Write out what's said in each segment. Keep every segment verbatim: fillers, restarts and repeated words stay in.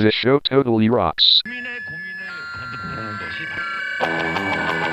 This show totally rocks. 고민에 고민을 거듭하는 것이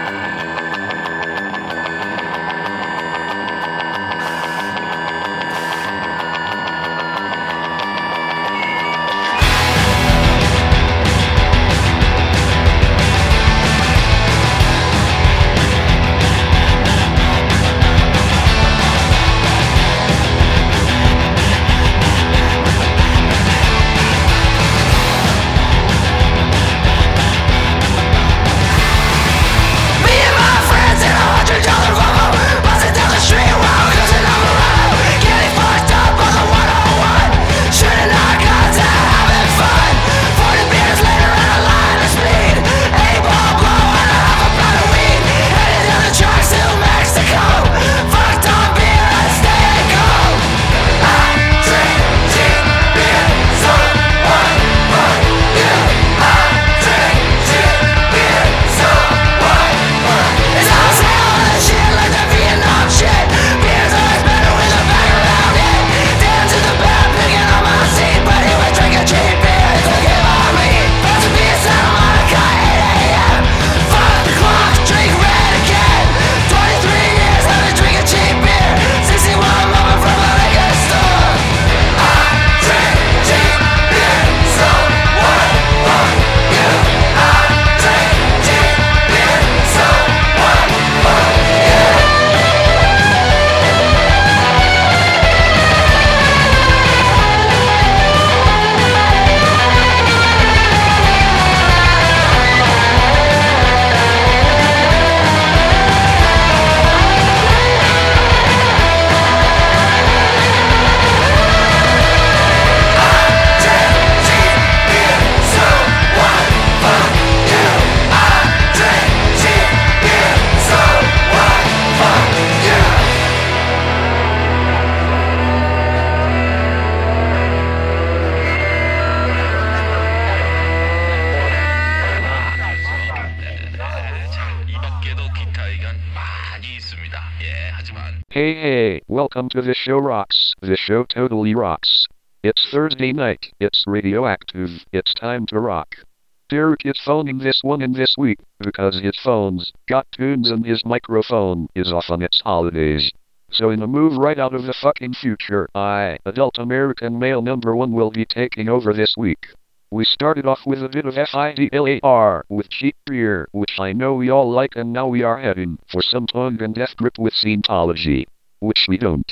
Hey hey, welcome to This Show Rocks. This show totally rocks. It's Thursday night, it's radioactive, it's time to rock. Derek is phoning this one in this week, because his phone's got tunes and his microphone is off on its holidays. So in a move right out of the fucking future, I, adult American male number one, will be taking over this week. We started off with a bit of FIDLAR with Cheap Beer, which I know we all like, and now we are heading for some tongue and death grip with Scientology, which we don't.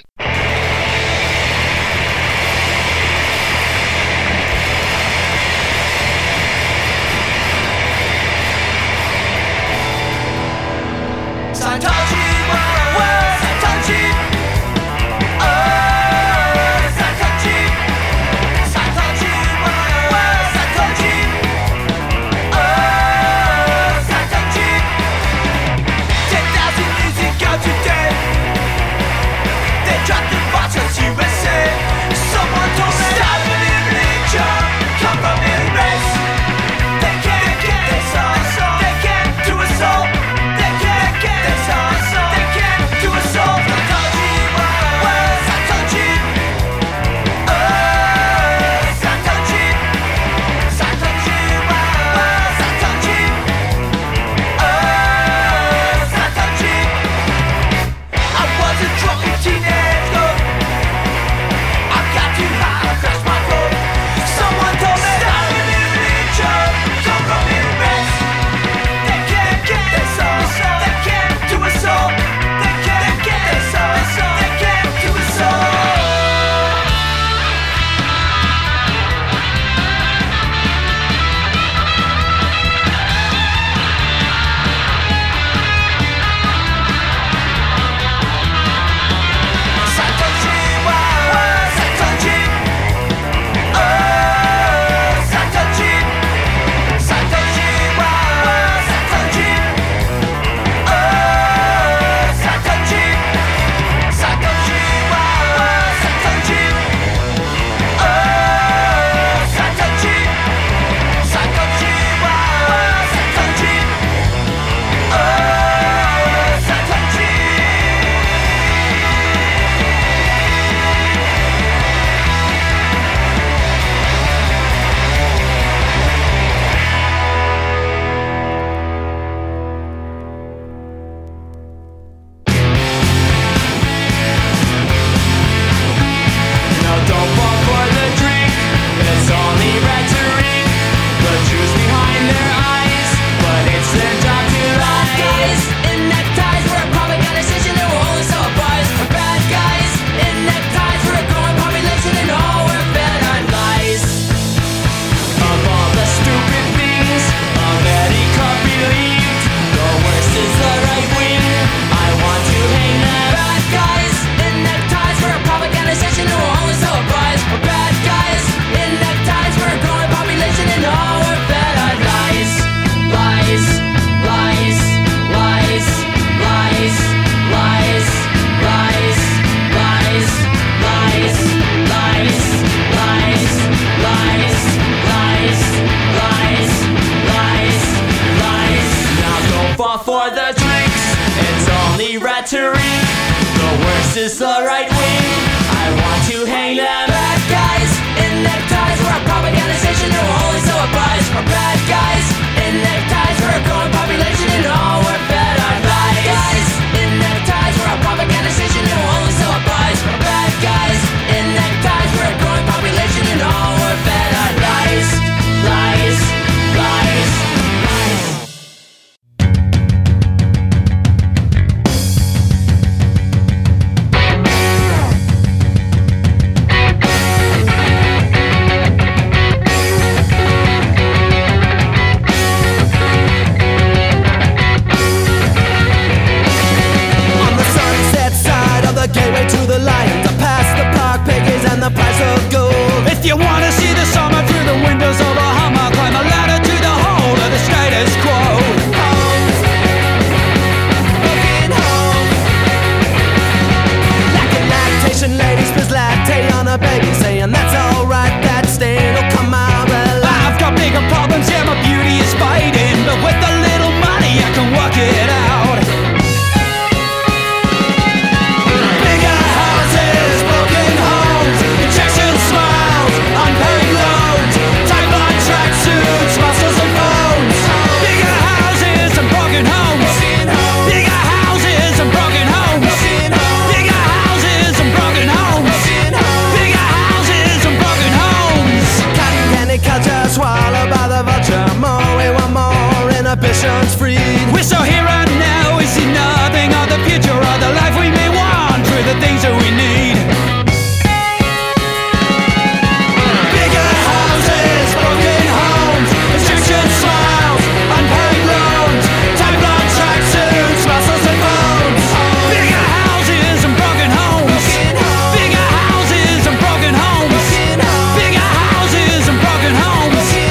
Scientology, wow, wow, Scientology. Drop the battery. The worst is the right wing. I want to hang them bad guys in neckties. We're a propaganda station who only so applies. For bad guys in neckties. We're a growing population and all we're fed on bad guys in neckties. We're a propaganda station who only so applies. For bad guys in neckties. We're a growing population and all we're fed on lies, lies, lies, lies. Gateway to the lions, I pass the park piggies and the price of gold. If you wanna see the summer through the windows of a Hummer, climb a ladder to the hold of the status quo. Homes, broken homes. Lacking lactation, ladies spills latte on a baby, saying that's alright, that stain will come out well. I've got bigger problems, yeah, my beauty is fading, but with a little money I can work it out. Swallowed by the vulture, more we want more, inhibitions freed. We're so here and now, we see nothing of the future or the life we may want through the things that we need. Bigger houses, broken homes, restriction smiles, unpaid loans, time-blood tracksuits, muscles and bones. Bigger houses and broken homes, bigger houses and broken homes, bigger houses and broken homes.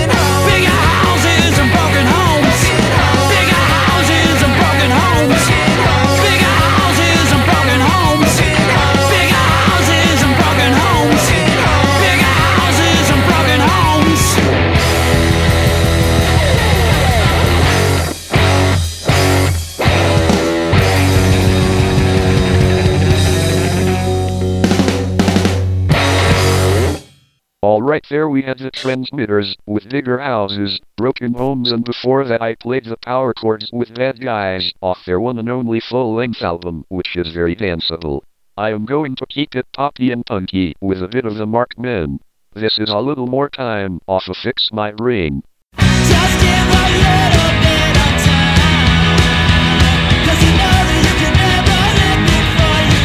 Alright, there we had the transmitters, with bigger houses, broken homes, and before that I played the power chords with Bad Guys, off their one and only full-length album, which is very danceable. I am going to keep it poppy and punky, with a bit of the Mark Men. This is A Little More Time, off of Fix My Brain. Just give a little bit of time, 'cause you know that you can never live before you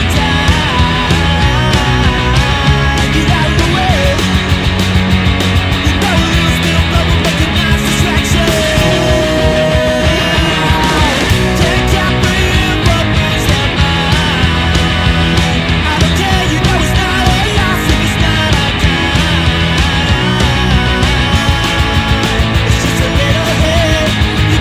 die. Get out of the way. You know you'll still bubble, make a nice distraction. Take out for you what means that mine. I don't care, you know it's not a loss if it's not a crime. It's just a little hit. You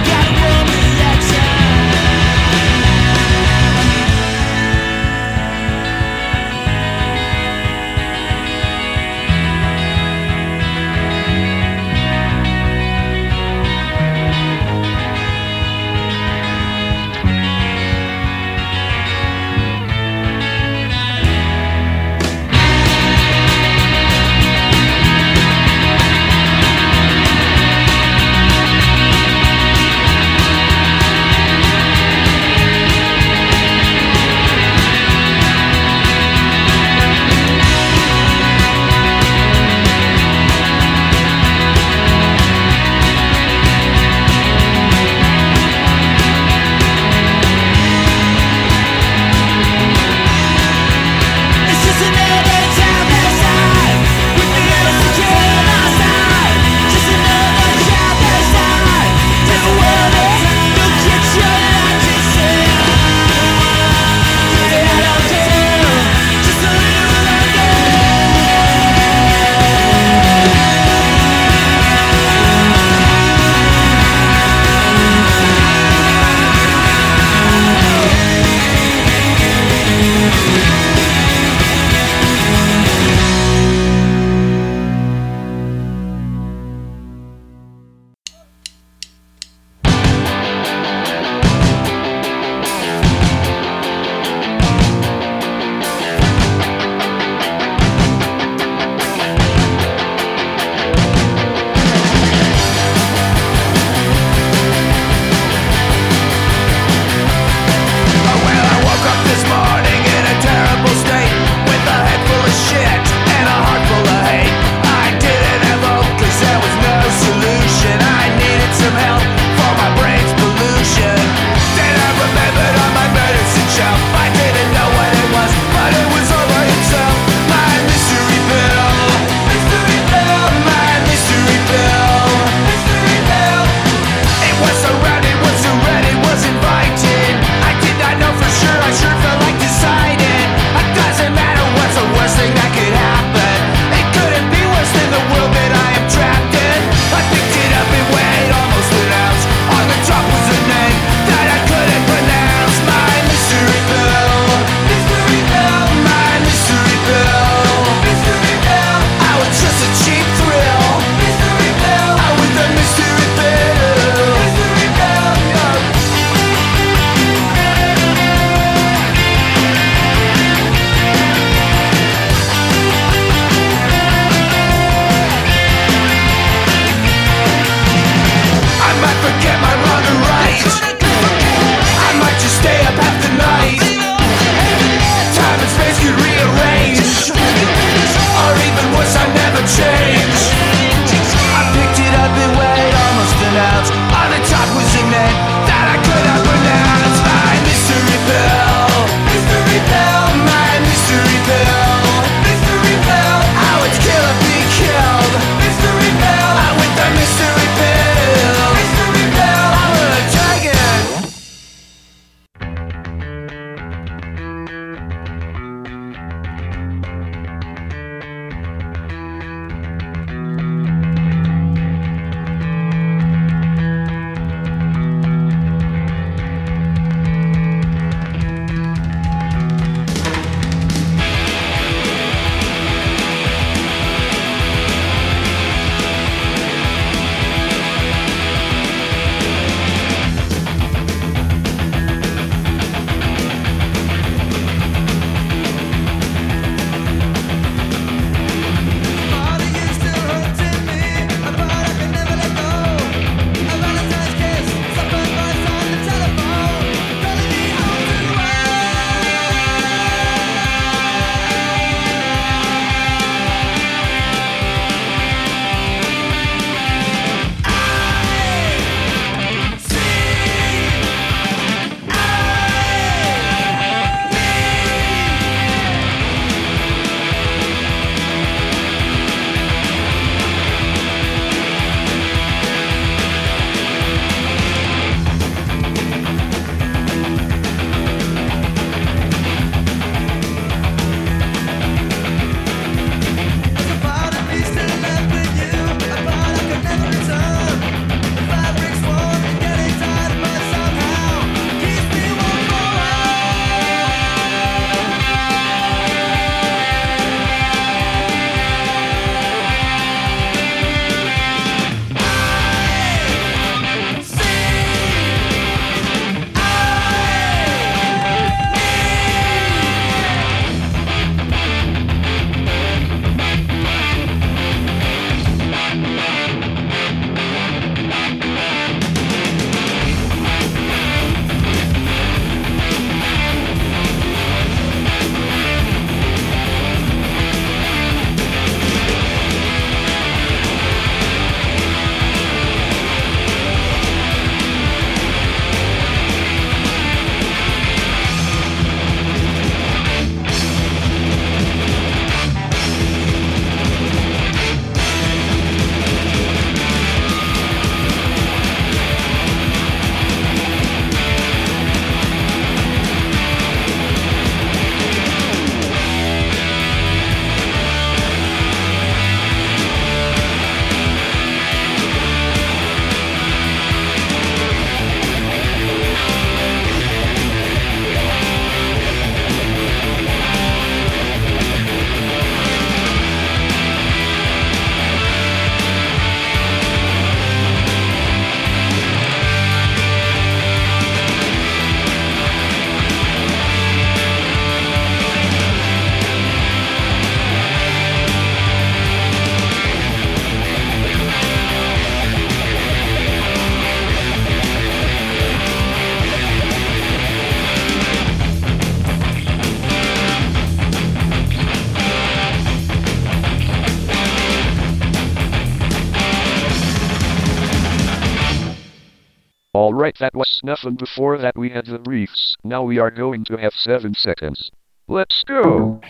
Alright, that was snuff, and before that we had the briefs. Now we are going to have seven seconds. Let's go!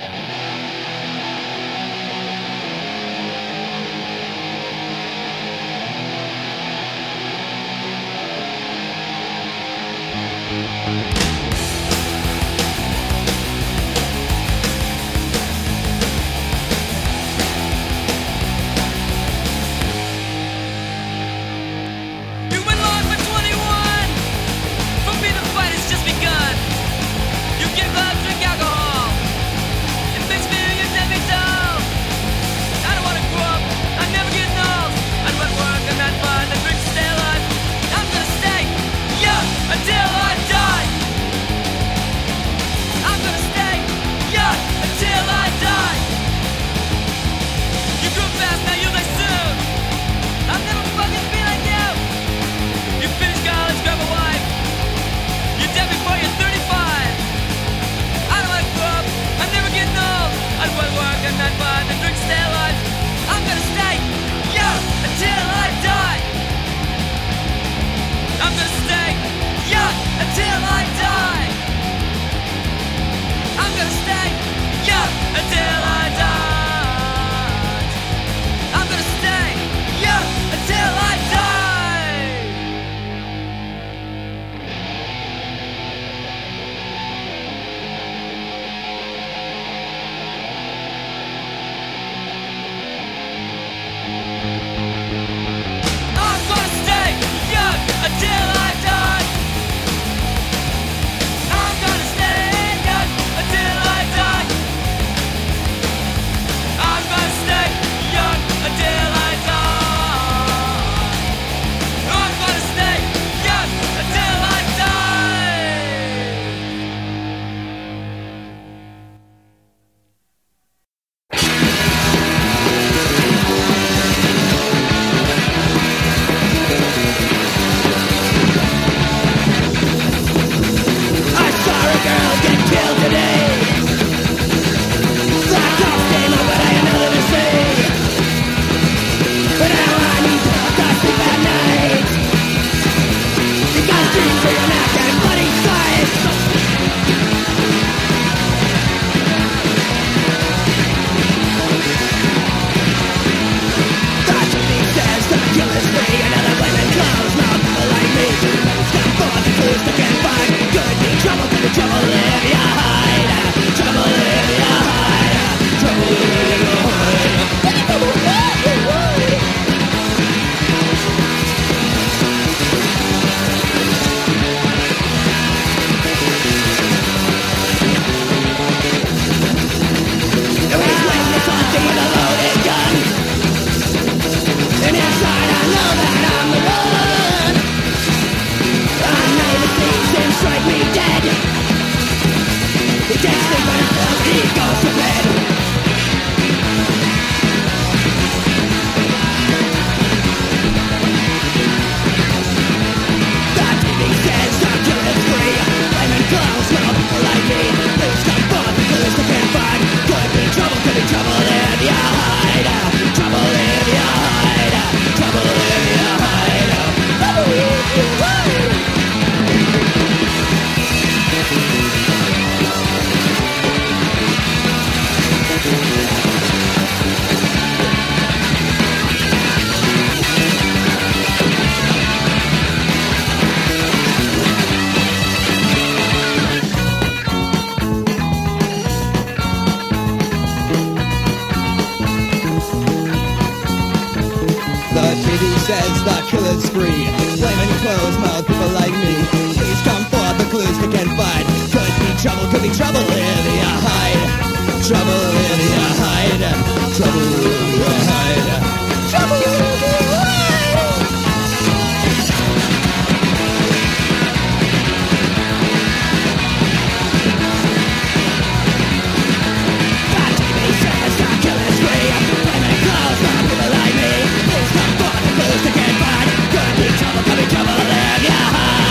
You've been long for twenty-one. For me, the fight has just begun. You give love, drink alcohol. It makes me you let me down. I don't wanna grow up. I'm never getting old. I'd run work and not fun and drink to stay alive. I'm gonna stay young until I die. I'm gonna stay young until I die. You grew fast, now you die soon. I'll never fucking be like you. You finish college, grab a wife. You're dead before you're thirty-five. I don't wanna grow up. I'm never getting old. I'd want work and not fun and drink to stay alive. I'm gonna stay young until I die. I'm gonna stay young until I die. I'm gonna stay young until I die. I'm gonna stay young until I die. I'm gonna stay young until I die. I'm gonna stay young until I die. I'm gonna stay young until I die. I'm gonna stay young until I I saw a girl get killed today. Black dog came up, but I had nothing to say. But now I need to not sleep at night. You got a dream for your neck and bloody sides. The T V says the killer's free, and other women close mouth people like me. Stop for the clues to get find. Could be trouble, could be trouble if you hide. Trouble if you hide. Trouble if you hide. Trouble if you hide. It was when it's on the loaded gun. And inside I know that I'm the one. I know the things that strike me dead. He can't sleep until he goes to bed. The T V says the killer's free. Flaming clothes for people like me. Please come forth the clues to get find. Could be trouble, could be trouble if you hide. Trouble if you hide. Trouble if you hide. Trouble if you hide. The T V says the killer's free. Flaming clothes mouth people like me. Please come forth the clues we can find. Could be trouble, could be trouble if you hide. Trouble if you hide. Trouble if you hide. Trouble if you hide. The T V says the killer's free. Flaming clothes mouth people like me. Please come forth the clues we can find. Could be trouble, could be trouble if you hide.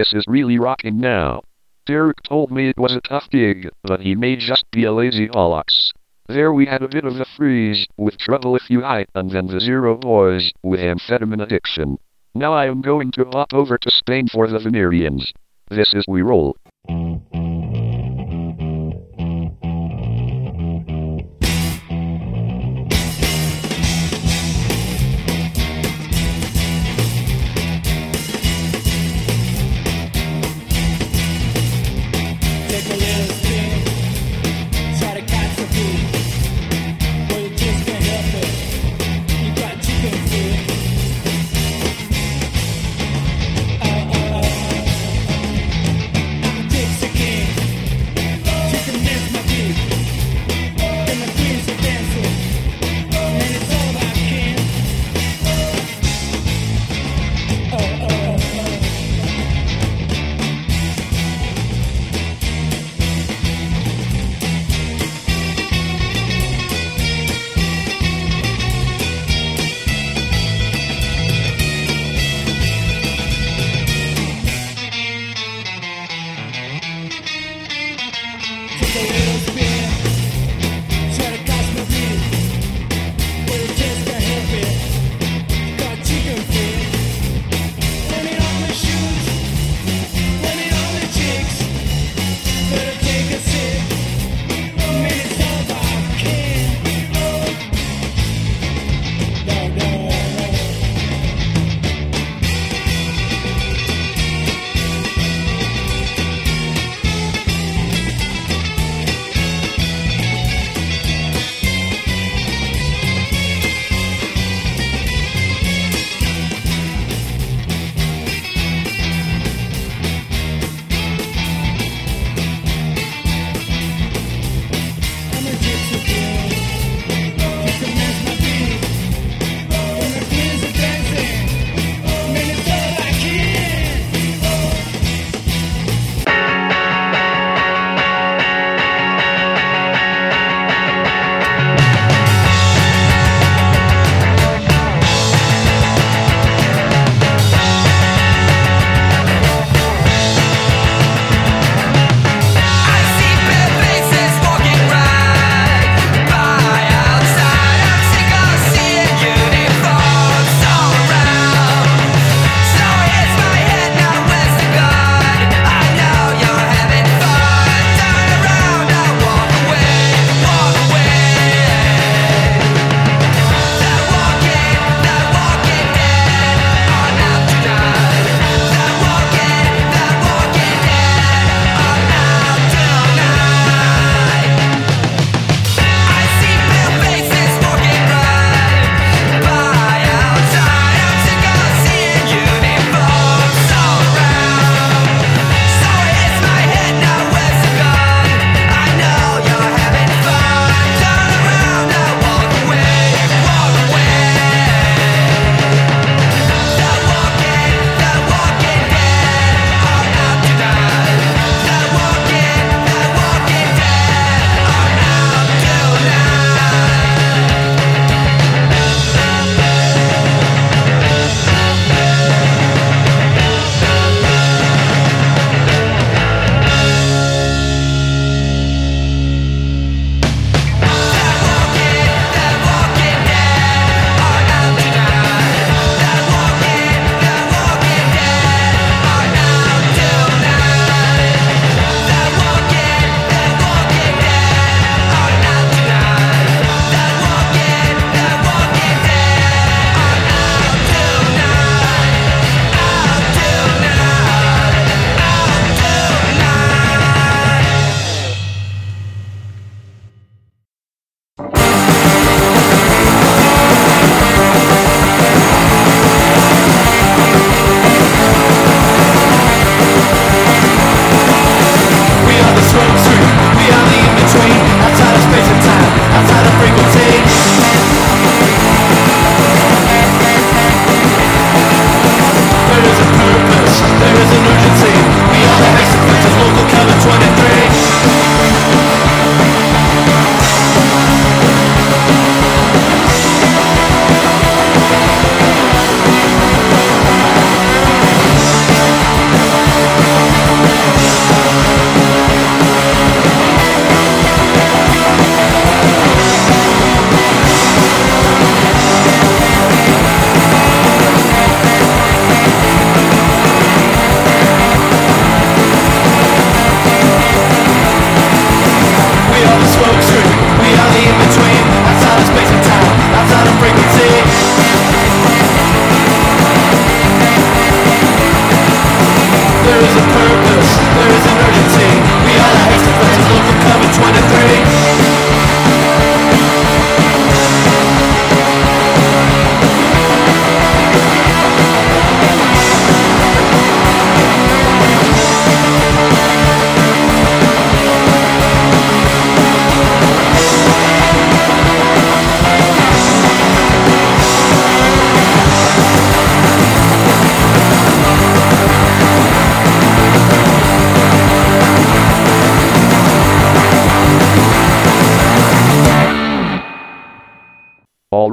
This is really rocking now. Derek told me it was a tough gig, but he may just be a lazy bollocks. There we had a bit of a freeze, with Trouble If You Hide, and then the Zero Boys, with Amphetamine Addiction. Now I am going to hop over to Spain for the Venerians. This is We Roll. Take a little spin, try to catch a beat, but you just can't help it. You got chicken food. Uh, uh, I'm a gypsy king.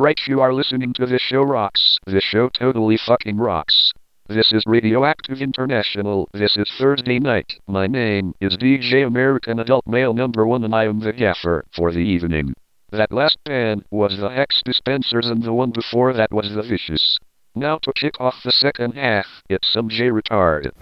right, you are listening to This Show Rocks. This show totally fucking rocks. This is Radioactive International. This is Thursday night. My name is D J American Adult Male Number One, and I am the gaffer for the evening. That last band was the Hex Dispensers, and the one before that was the Vicious. Now to kick off the second half, it's some J Retard.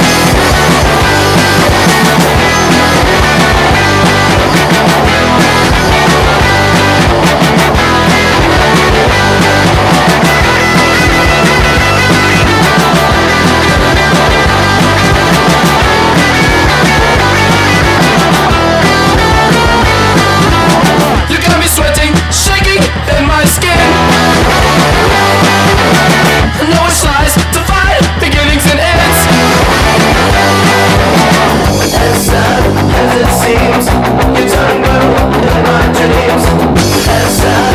Sweating, shaking in my skin. No size to find beginnings and ends. As sad as it seems, you turn blue in my dreams. As sad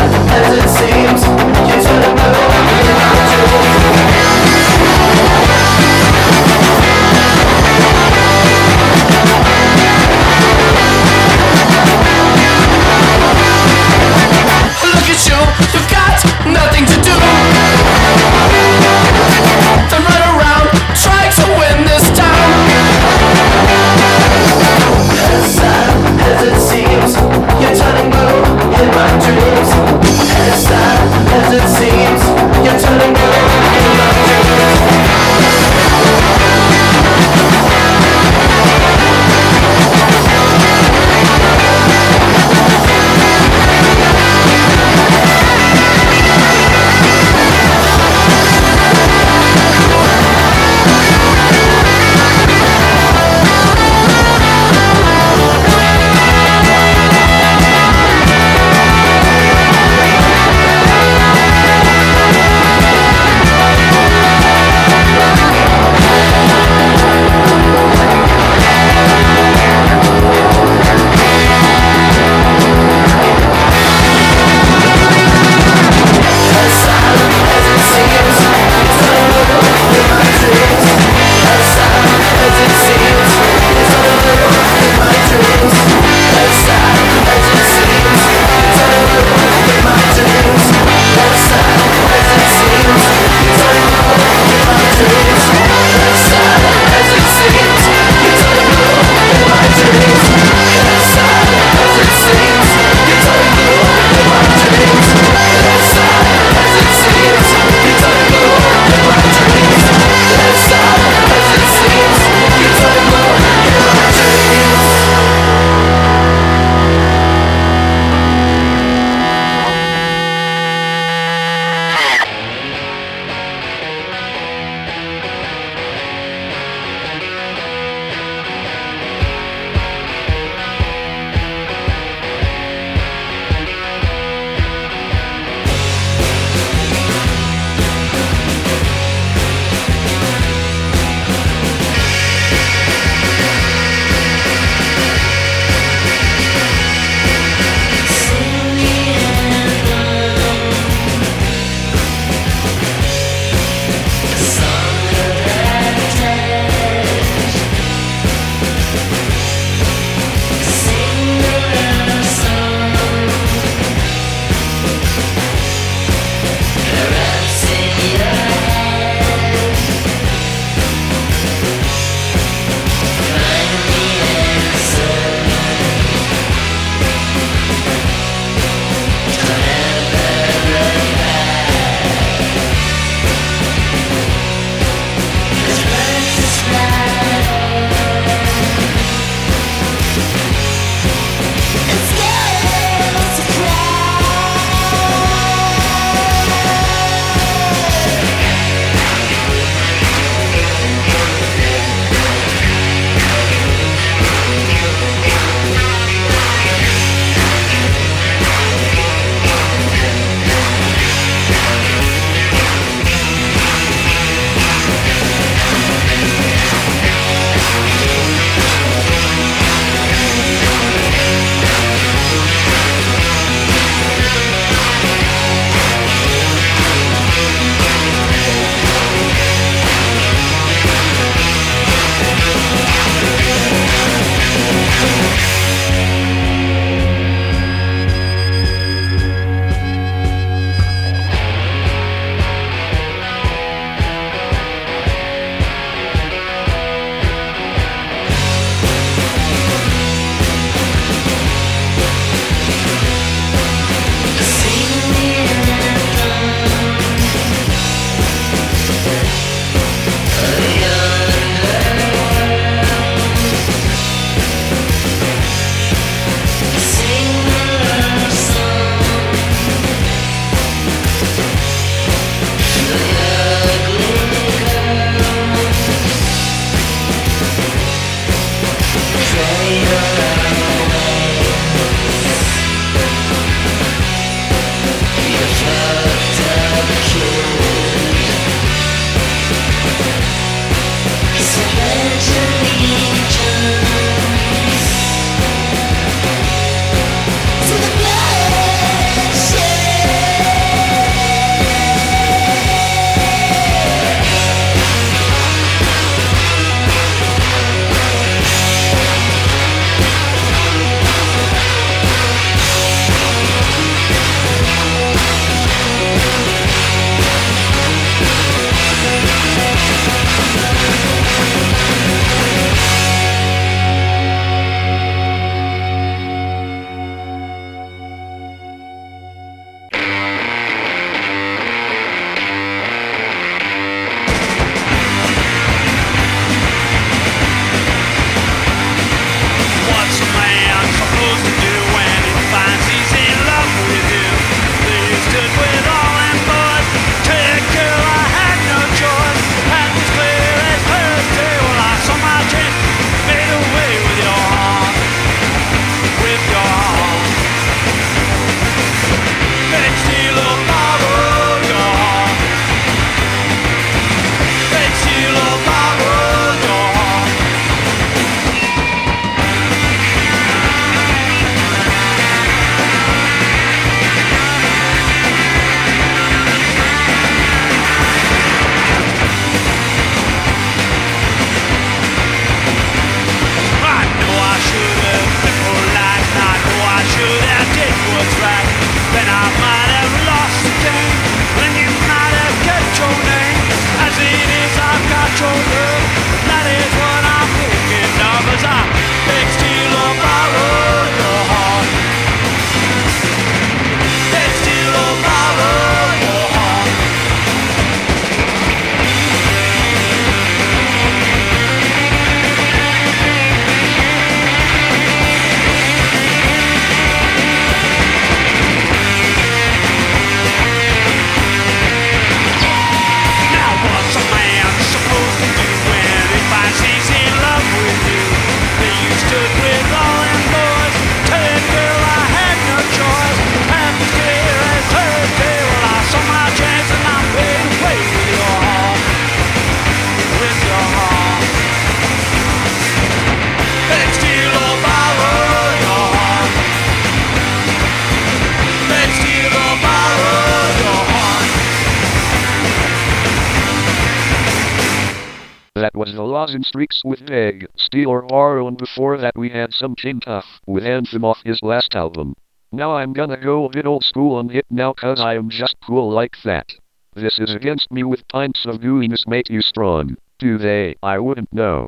that was the Laws and Streaks with Vague, Steel or Aro, and before that we had some King Tuff with Anthem off his last album. Now I'm gonna go a bit old school on it now cause I am just cool like that. This is Against Me with Pints of Gooiness Make You Strong. Do they? I wouldn't know.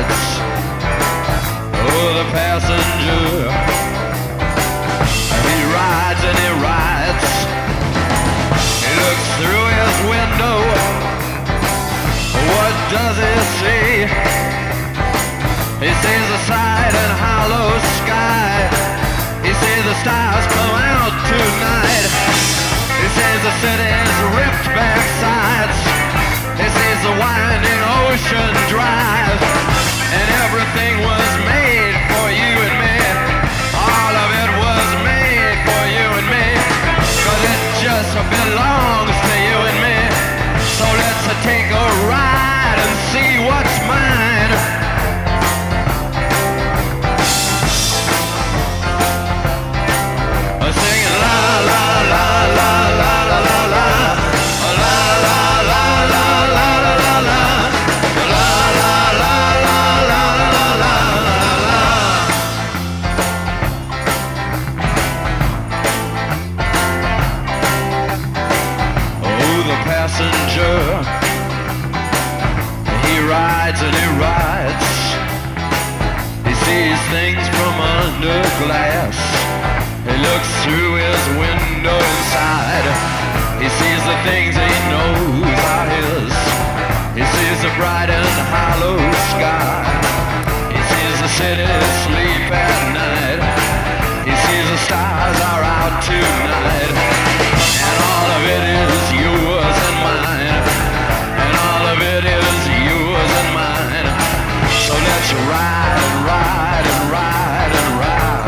rides. Oh, the passenger. He rides and he rides. He looks through his window. What does he see? He sees the side and hollow sky. He sees the stars come out tonight. He sees the city's ripped back sides. He sees the winding ocean drive. And everything was made for you and me. All of it was made for you and me. Cause it just belongs to you and me. So let's take a ride and see what's mine. Singing la la la la la la la la la la la la la la la passenger. He rides and he rides. He sees things from under glass. He looks through his window inside. He sees the things he knows are his. He sees the bright and hollow sky. He sees the city sleep at night. He sees the stars are out tonight. And all of it is yours and mine. And all of it is yours and mine. So let's ride and ride and ride and ride.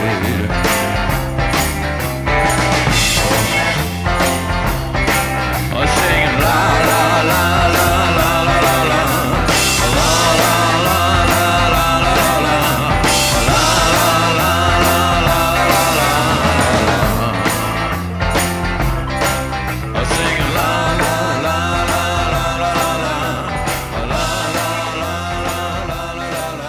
Oh, singing la la la la la la la la. La la la la la la la la. La la la la la la la. Oh, singing la la la la la la la la. La la la la la la la.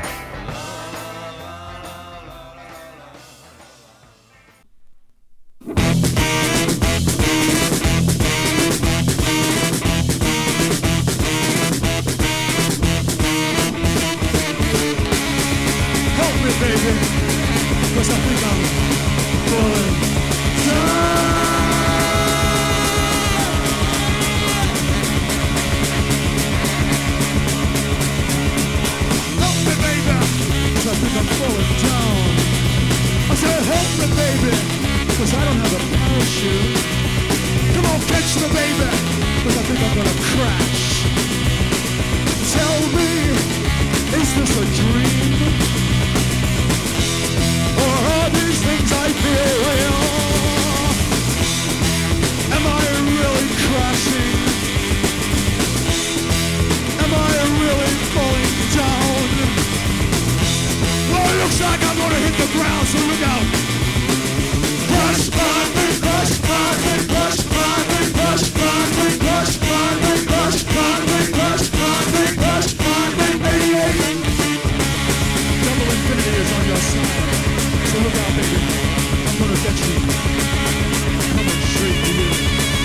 Help me, baby, 'cause I think I'm falling Help me, baby, 'cause I think I'm falling down. I said, help me, baby, 'cause I don't have a parachute. Come on, catch me, baby, 'cause I think I'm gonna crash. Tell me, is this a dream? Or are these things I feel real? Am I really crashing? Am I really falling down? Well, it looks like I'm gonna hit the ground, so look out. Crush, burn, me, crush, burn, me, crush, burn, me, crush, burn, me, crush, burn, me, crush, burn, me, crush, burn, me, crush, burn, me, baby. Double infinity is on your side. So look out, baby. I'm gonna get you. Coming straight for you.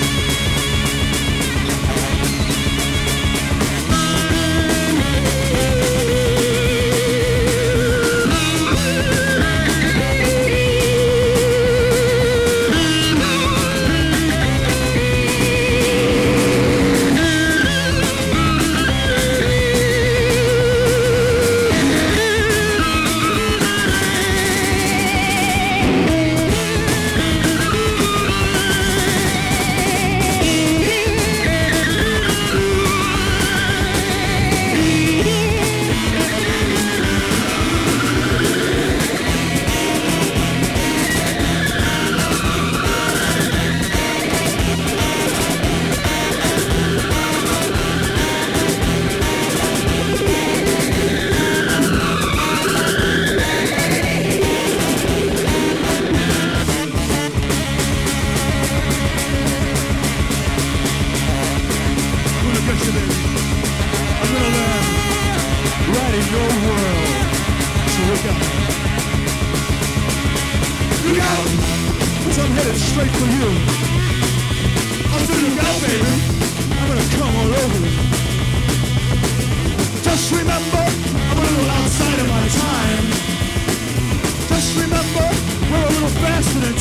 Straight for you. I'm gonna look out, baby. I'm gonna come all over you. Just remember,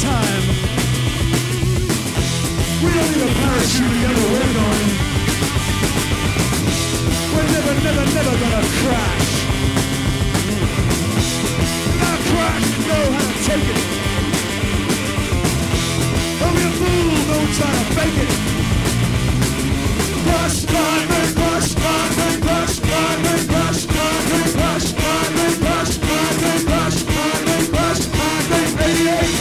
time. We don't need a parachute to get where we're going. We're never, never, never gonna crash. Not crash and know how to take it. Don't be a fool, don't try to fake it. Crush, diamond, crush, diamond, crush, diamond, crush, diamond, crush, diamond, crush, diamond, crush, diamond, crush, diamond, eighty-eight.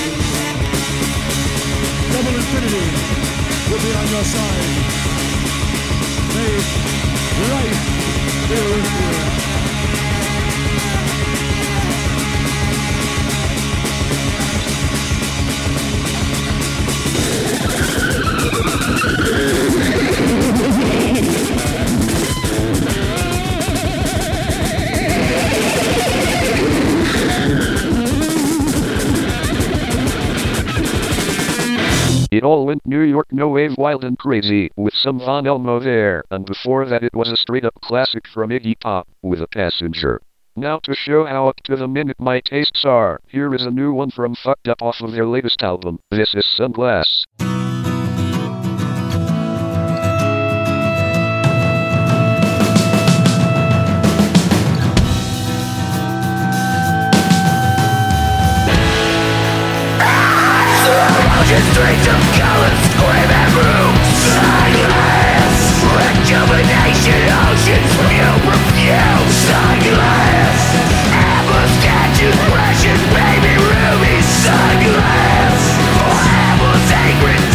Double infinity will be on your side. Made right here with you. It all went New York no wave wild and crazy, with some Von Elmo there, and before that it was a straight-up classic from Iggy Pop, with a passenger. Now to show how up to the minute my tastes are, here is a new one from Fucked Up off of their latest album. This is Sunglass. Streets of colors scream at rooms. Sunglass, rejuvenation oceans you refuse. Sunglass, apple statues, precious baby rubies. Sunglass, for apples, sacred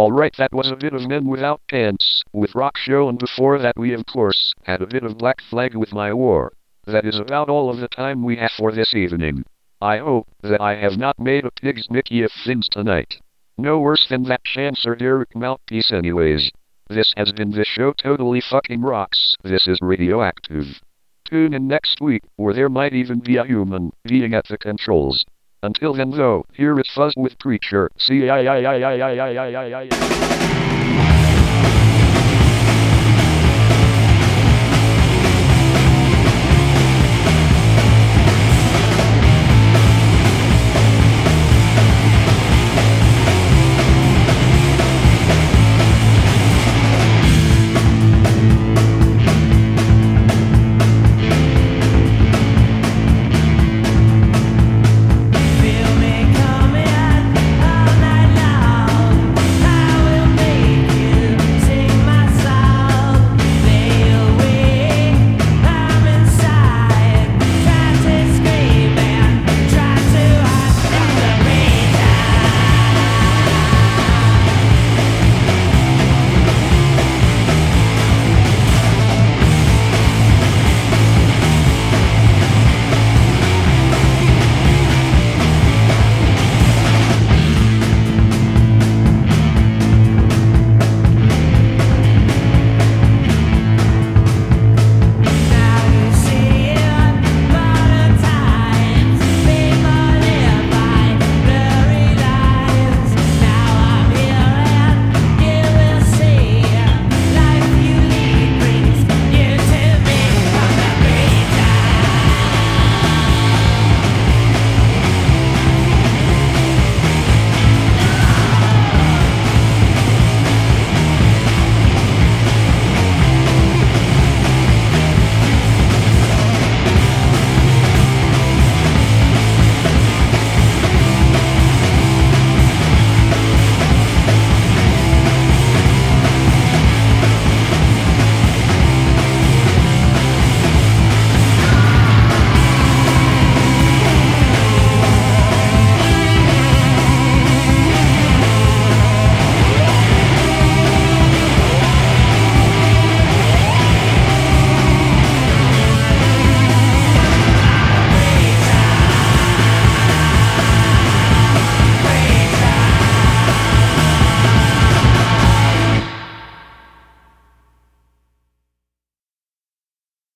Alright, that was a bit of Men Without Pants with Rock Show, and before that we of course had a bit of Black Flag with My War. That is about all of the time we have for this evening. I hope that I have not made a pig's Mickey of things tonight. No worse than that Chancer Derek mouthpiece anyways. This has been The Show Totally Fucking Rocks. This is Radioactive. Tune in next week, where there might even be a human being at the controls. Until then though, here is Fuzz with Preacher. See ya.